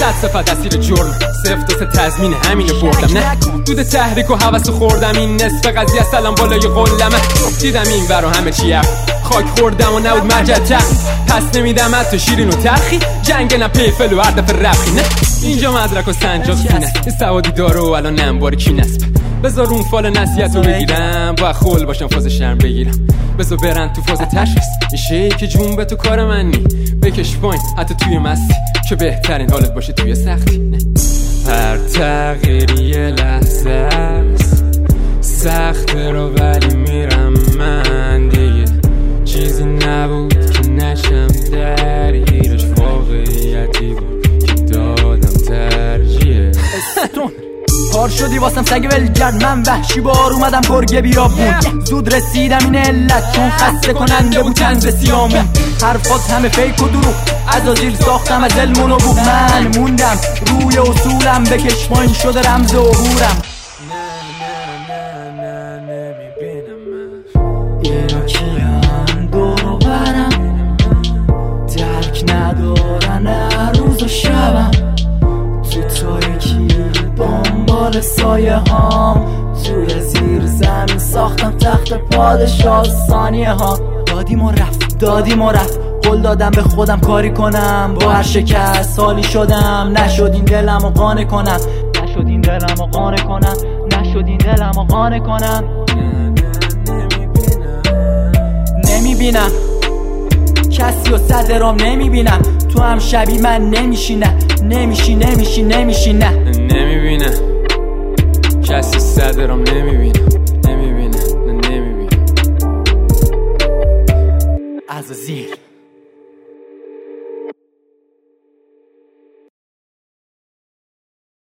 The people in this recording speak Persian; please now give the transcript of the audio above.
صد صفت اسیر جرم، صفت و تضمین همینو بردم. نه دود تحریک و حوث خوردم، این نصف قضیه سلام بالای قلمه. دیدم این ورا همه چی خاک خوردم و نبود مجد پس نمیدم حتی شیرین و تلخی، جنگ نه پیفل و عردف رفخی. نه اینجا مدرک و سنجاق سینه، این سوادی داره و الان انبار کی نسب. بذار اون فال نصیحت رو بگیرم، با خول باشم فاز شرم بگیرم. بذار برن تو فاز تشخیص، این شیک جون به تو کار من نی. بکش پایین حتی توی مستی که بهترین حالت باشه توی سختی. هر تغییری یه لحظه است، سخته رو ولی میرم من دیگه. چیزی نبود که نشم درگیرش، واقعیتی بود که دادم ترجیه. کار شدی واسم سگ ولگرد، من وحشی بار اومدم گرگه بیابون. زود رسیدم این علت چون خسته کننده بود طنز سیامون. حرفات همه فیک و دروغ، عزازیل ساختم از علم و نبوغ. من موندم روی اصولم، بکش پایین شده رمز عبورم. اینا کیان دور برم، درک ندارن هر روز و شبم. تو تاریکی دنبال سایه هام، تو زیر زمین ساختم تخت پادشاه ثانیه ها. دادیم و رفت قول دادم به خودم کاری کنم، با هر شکست حالی شدم. نشد این دلمو قانع کنم، نمیبینم کسی و صدرام، نمیبینم تو هم شبی من نمیشی. نه نمیبینم کسی صدرام،